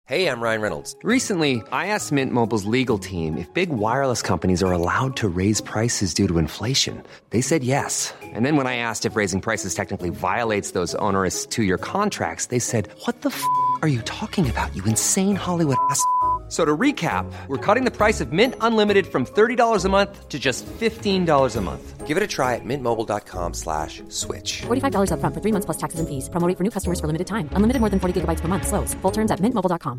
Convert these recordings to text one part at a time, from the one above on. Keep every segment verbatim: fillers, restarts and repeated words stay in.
Hey, I'm Ryan Reynolds. Recently, I asked Mint Mobile's legal team if big wireless companies are allowed to raise prices due to inflation. They said yes. And then when I asked if raising prices technically violates those onerous two-year contracts, they said, what the f*** are you talking about, you insane Hollywood ass f- So to recap, we're cutting the price of Mint Unlimited from thirty dollars a month to just fifteen dollars a month. Give it a try at mintmobile.com slash switch. forty-five dollars up front for three months plus taxes and fees. Promo rate for new customers for limited time. Unlimited more than forty gigabytes per month. Slows full terms at mint mobile dot com.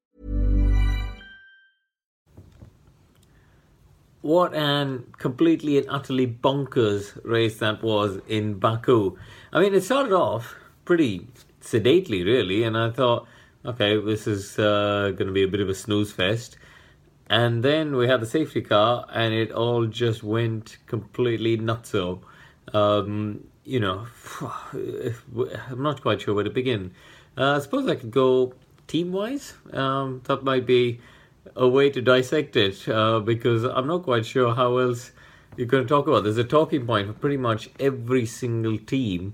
What an completely and utterly bonkers race that was in Baku. I mean, it started off pretty sedately, really, and I thought, okay, this is uh, going to be a bit of a snooze fest. And then we had the safety car, and it all just went completely nutso. Um, you know, I'm not quite sure where to begin. Uh, I suppose I could go team-wise. Um, that might be a way to dissect it, uh, because I'm not quite sure how else you're going to talk about. There's a talking point for pretty much every single team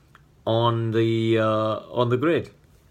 on the uh, on the grid.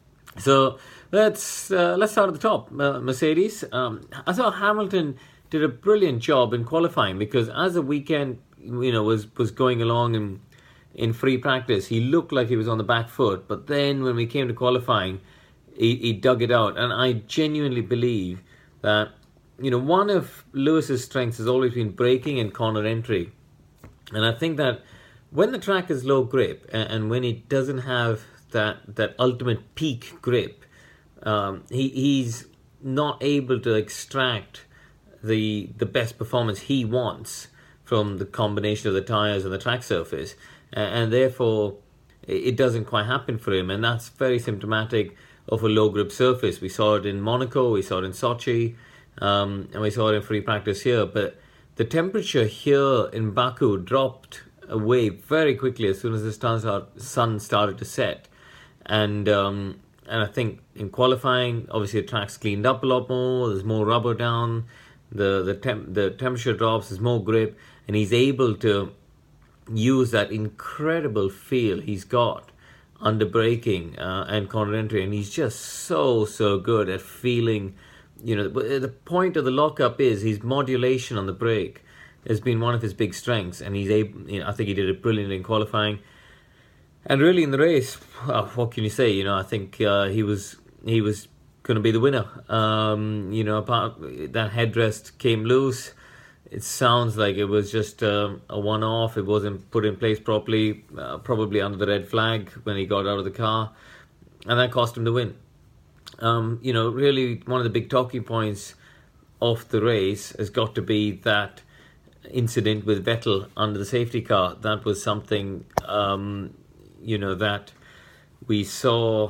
So let's uh, let's start at the top. Uh, Mercedes. Um, I thought Hamilton did a brilliant job in qualifying, because as the weekend, you know, was was going along in in free practice, he looked like he was on the back foot. But then when we came to qualifying, he, he dug it out, and I genuinely believe that, you know, one of Lewis's strengths has always been braking and corner entry, and I think that when the track is low grip and, and when he doesn't have that that ultimate peak grip, um, he he's not able to extract the the best performance he wants from the combination of the tires and the track surface, and, and therefore it doesn't quite happen for him, and that's very symptomatic of a low grip surface. We saw it in Monaco, we saw it in Sochi, um, and we saw it in free practice here. But the temperature here in Baku dropped away very quickly as soon as the sun started to set. And um, and I think in qualifying, obviously the track's cleaned up a lot more, there's more rubber down, the the, temp- the temperature drops, there's more grip, and he's able to use that incredible feel he's got under braking uh, and corner entry, and he's just so so good at feeling. You know, the point of the lockup is his modulation on the brake has been one of his big strengths, and he's able. You know, I think he did it brilliantly in qualifying, and really in the race. Well, what can you say? You know, I think uh, he was he was going to be the winner. Um, you know, apart that headrest came loose. It sounds like it was just um, a one-off. It wasn't put in place properly, uh, probably under the red flag when he got out of the car, and that cost him the win. Um, you know, really one of the big talking points of the race has got to be that incident with Vettel under the safety car. That was something, um, you know, that we saw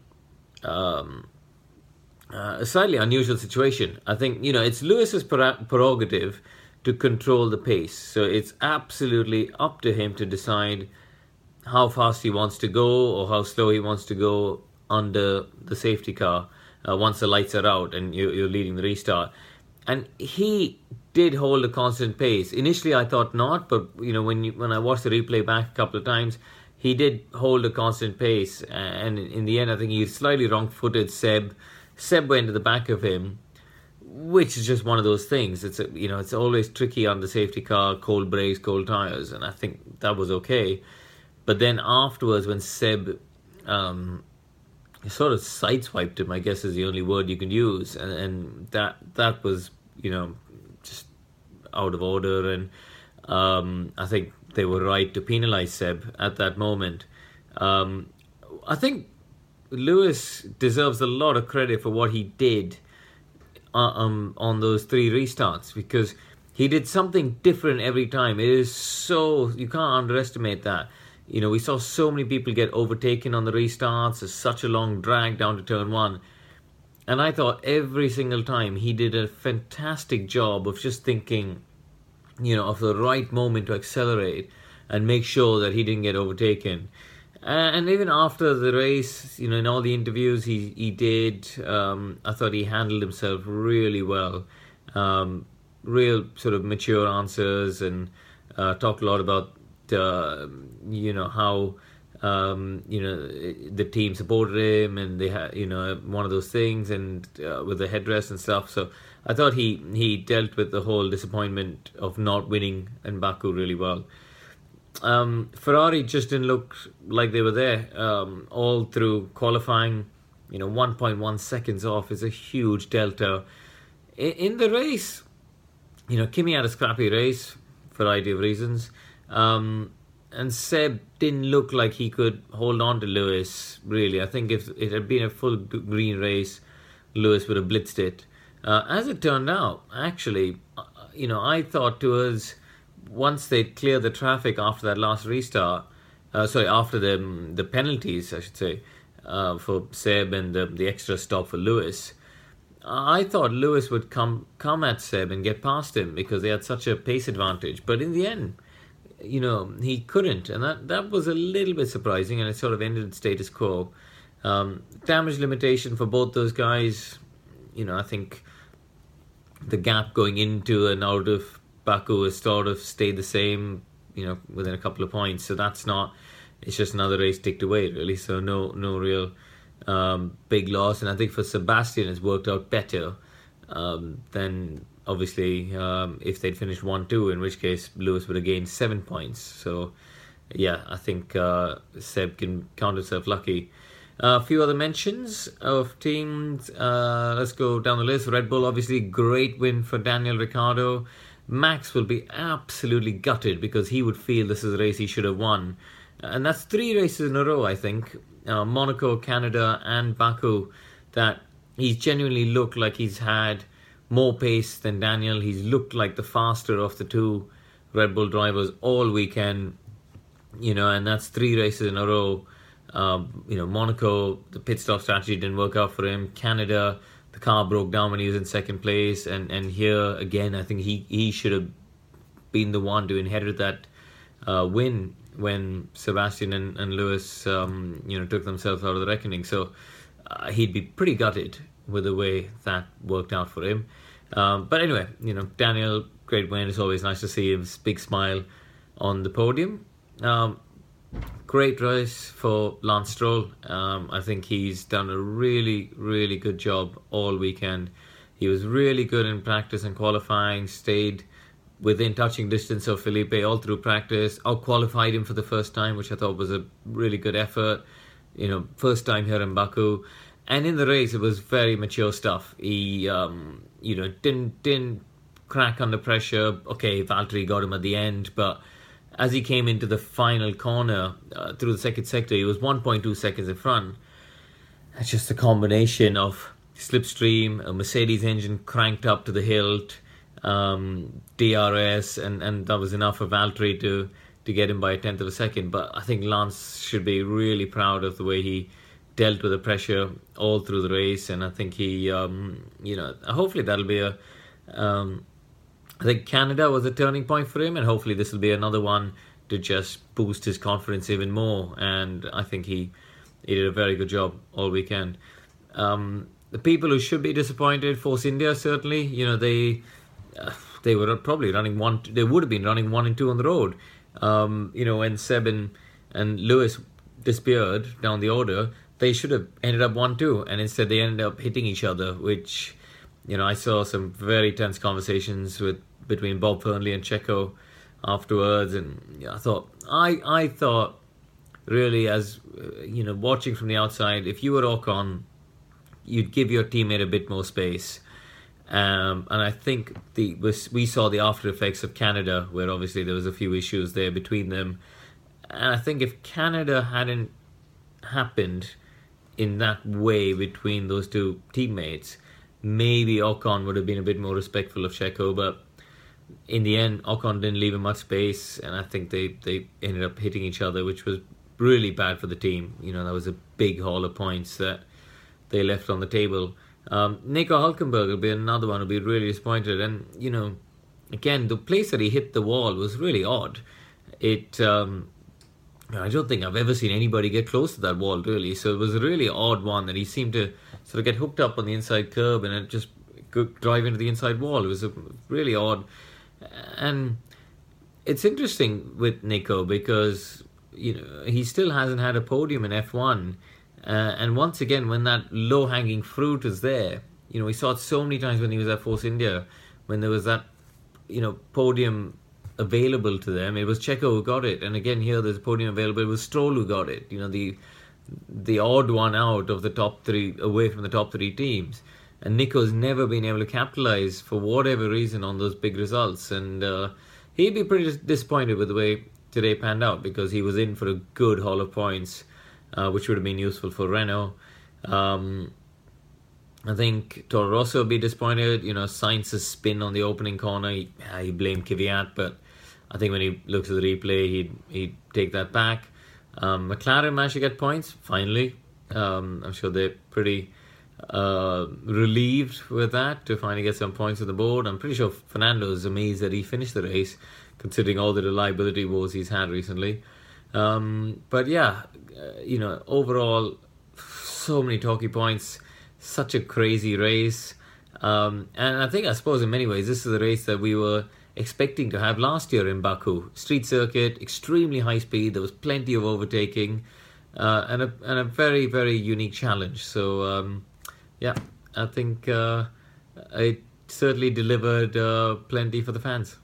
um, uh, a slightly unusual situation. I think, you know, it's Lewis's prerogative to control the pace. So it's absolutely up to him to decide how fast he wants to go or how slow he wants to go under the safety car uh, once the lights are out and you're, you're leading the restart. And he did hold a constant pace. Initially, I thought not, but you know, when you, when I watched the replay back a couple of times, he did hold a constant pace. And in the end, I think he slightly wrong-footed Seb. Seb went to the back of him, which is just one of those things. It's a, you know, it's always tricky on the safety car, cold brakes, cold tires, and I think that was okay. But then afterwards, when Seb um, sort of sideswiped him, I guess is the only word you can use, and, and that that was, you know, just out of order, and um, I think they were right to penalise Seb at that moment. Um, I think Lewis deserves a lot of credit for what he did uh, um, on those three restarts, because he did something different every time. It is so, you can't underestimate that. You know, we saw so many people get overtaken on the restarts. There's such a long drag down to turn one. And I thought every single time he did a fantastic job of just thinking, you know, of the right moment to accelerate and make sure that he didn't get overtaken. And even after the race, you know, in all the interviews he, he did, um, I thought he handled himself really well. Um, real sort of mature answers, and uh, talked a lot about, uh, you know, how Um, you know, the team supported him, and they had, you know, one of those things, and uh, with the headdress and stuff. So I thought he he dealt with the whole disappointment of not winning in Baku really well. Um, Ferrari just didn't look like they were there um, all through qualifying. You know, one point one seconds off is a huge delta. In, in the race, you know, Kimi had a scrappy race for a variety of reasons. Um, And Seb didn't look like he could hold on to Lewis, really. I think if it had been a full green race, Lewis would have blitzed it. Uh, as it turned out, actually, uh, you know, I thought towards once they'd cleared the traffic after that last restart, uh, sorry, after the the penalties, I should say, uh, for Seb and the, the extra stop for Lewis, I thought Lewis would come come at Seb and get past him because they had such a pace advantage. But in the end, you know, he couldn't, and that, that was a little bit surprising, and it sort of ended status quo. Um, damage limitation for both those guys, you know, I think the gap going into and out of Baku has sort of stayed the same, you know, within a couple of points. So that's not, it's just another race ticked away, really. So no no real um, big loss. And I think for Sebastian, it's worked out better um, than obviously um, if they'd finished one two, in which case Lewis would have gained seven points. So yeah, I think uh, Seb can count himself lucky. Uh, a few other mentions of teams. Uh, let's go down the list. Red Bull, obviously, great win for Daniel Ricciardo. Max will be absolutely gutted because he would feel this is a race he should have won. And that's three races in a row, I think. Uh, Monaco, Canada and Baku, that he's genuinely looked like he's had more pace than Daniel. He's looked like the faster of the two Red Bull drivers all weekend. You know, and that's three races in a row. Um, you know, Monaco, the pit stop strategy didn't work out for him. Canada, the car broke down when he was in second place. And, and here, again, I think he, he should have been the one to inherit that uh, win when Sebastian and, and Lewis, um, you know, took themselves out of the reckoning. So uh, he'd be pretty gutted with the way that worked out for him. Um, but anyway, you know, Daniel, great win. It's always nice to see his big smile on the podium. Um, Great race for Lance Stroll. Um, I think he's done a really, really good job all weekend. He was really good in practice and qualifying, stayed within touching distance of Felipe all through practice, out-qualified him for the first time, which I thought was a really good effort. You know, first time here in Baku. And in the race, it was very mature stuff. He, um, you know, didn't, didn't crack under pressure. Okay, Valtteri got him at the end, but as he came into the final corner uh, through the second sector, he was one point two seconds in front. That's just a combination of slipstream, a Mercedes engine cranked up to the hilt, um, D R S, and, and that was enough for Valtteri to, to get him by a tenth of a second. But I think Lance should be really proud of the way he dealt with the pressure all through the race. And I think he, um, you know, hopefully that'll be a... Um, I think Canada was a turning point for him, and hopefully this will be another one to just boost his confidence even more. And I think he, he did a very good job all weekend. Um, the people who should be disappointed, Force India certainly, you know, they uh, they were probably running one, they would have been running one and two on the road. Um, you know, when Seb and, and Lewis disappeared down the order, they should have ended up one two, and instead they ended up hitting each other, which, you know, I saw some very tense conversations with between Bob Fernley and Checo afterwards, and yeah, I thought I I thought really, as uh, you know, watching from the outside, if you were Ocon, you'd give your teammate a bit more space. Um, and I think the we saw the after effects of Canada, where obviously there was a few issues there between them. And I think if Canada hadn't happened in that way between those two teammates, maybe Ocon would have been a bit more respectful of Checo, but in the end, Ocon didn't leave him much space, and I think they, they ended up hitting each other, which was really bad for the team. You know, that was a big haul of points that they left on the table. Um, Nico Hülkenberg will be another one who'll be really disappointed. And, you know, again, the place that he hit the wall was really odd. It, um, I don't think I've ever seen anybody get close to that wall, really. So it was a really odd one that he seemed to sort of get hooked up on the inside curb and it just go, drive into the inside wall. It was a really odd. And it's interesting with Nico because you know, he still hasn't had a podium in F one. Uh, and once again, when that low-hanging fruit is there, you know, we saw it so many times when he was at Force India, when there was that, you know, podium available to them. It was Checo who got it, and again here there's a podium available. It was Stroll who got it. You know, the the odd one out of the top three, away from the top three teams. And Nico's never been able to capitalize for whatever reason on those big results. And uh, he'd be pretty disappointed with the way today panned out, because he was in for a good haul of points, uh, which would have been useful for Renault. Um, I think Toro Rosso would be disappointed. You know, Sainz's spin on the opening corner, he, he blamed Kvyat, but I think when he looks at the replay, he'd, he'd take that back. Um, McLaren managed to get points, finally. Um, I'm sure they're pretty uh, relieved with that, to finally get some points on the board. I'm pretty sure Fernando's amazed that he finished the race, considering all the reliability woes he's had recently. Um, but yeah, uh, you know, overall, so many talkie points, such a crazy race. Um, and I think, I suppose in many ways, this is a race that we were expecting to have last year in Baku. Street circuit, extremely high speed, there was plenty of overtaking, uh, and, a, and a very, very unique challenge. So, um, yeah, I think uh, it certainly delivered uh, plenty for the fans.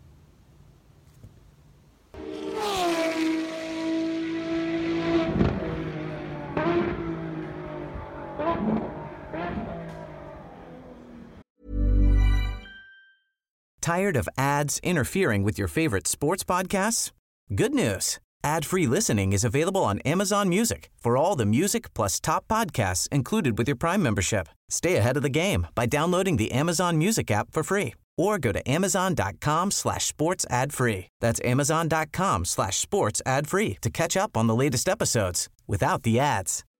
Tired of ads interfering with your favorite sports podcasts? Good news. Ad-free listening is available on Amazon Music for all the music plus top podcasts included with your Prime membership. Stay ahead of the game by downloading the Amazon Music app for free, or go to amazon.com slash sports ad free. That's amazon.com slash sports ad free to catch up on the latest episodes without the ads.